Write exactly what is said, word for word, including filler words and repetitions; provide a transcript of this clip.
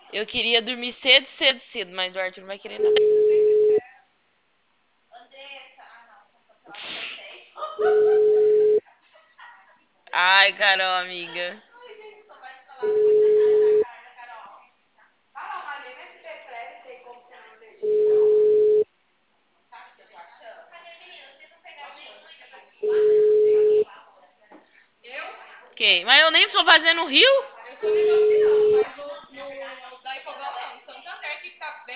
Eu queria dormir cedo, cedo, cedo, mas o Arthur não vai querer, não. Ai, Carol, amiga. Ok, mas eu nem estou fazendo rio?